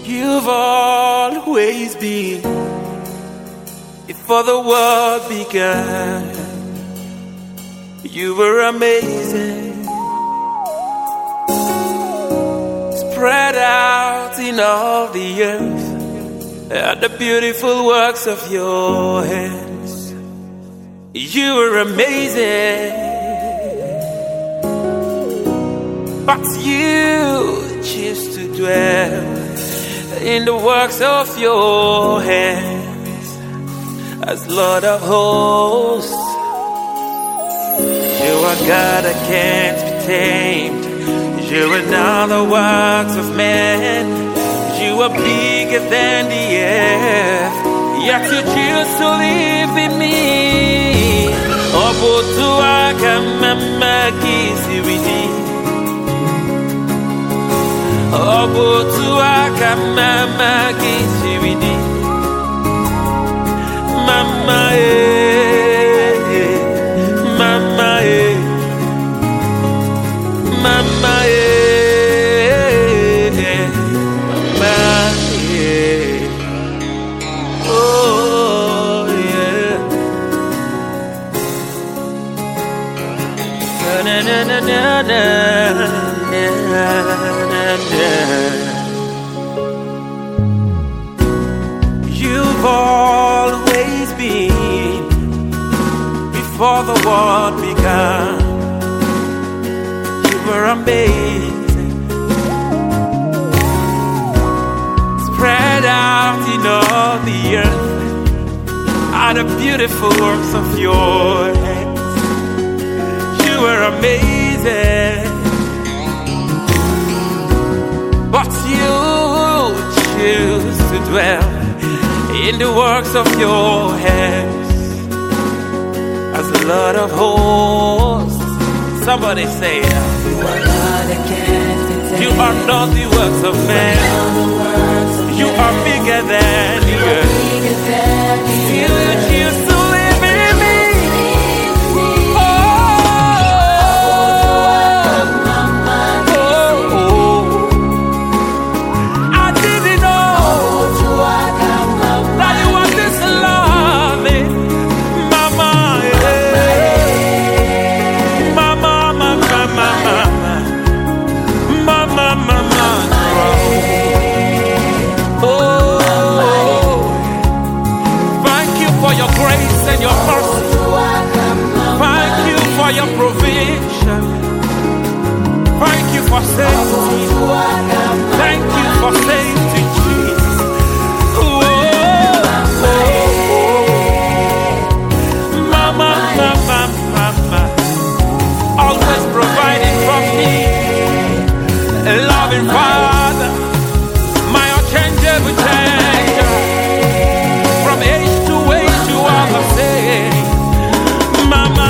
You've always been before the world began. You were amazing, spread out in all the earth, and the beautiful works of your hands. You were amazing, but you choose to dwell in the works of your hands as Lord of hosts. You are God that can't be tamed. You are not the works of man. You are bigger than the earth, yet you choose to live in me. Mama kisibidi, mama mama mama oh yeah, na na na na na na. You've always been before the world began. You were amazing, spread out in all the earth are the beautiful works of your hands. You were amazing, but you choose to dwell in the works of your hands as the Lord of hosts. Somebody say it. You are not the works of man. You are bigger than the earth. You choose to live in me. Your provision, thank you for safety, thank you for safety, Jesus. Mama, mama, mama, always providing for me, a loving Father, my unchangeable changer, from age to age you are the same. Mama,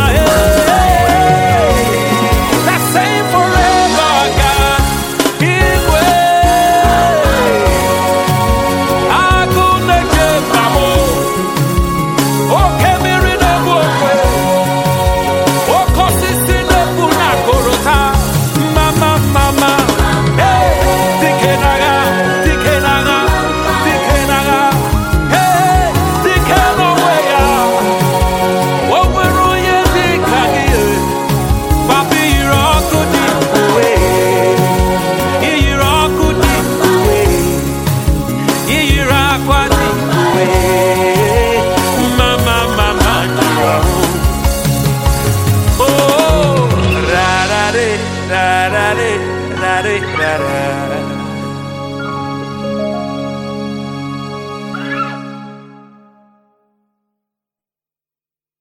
da da da da da.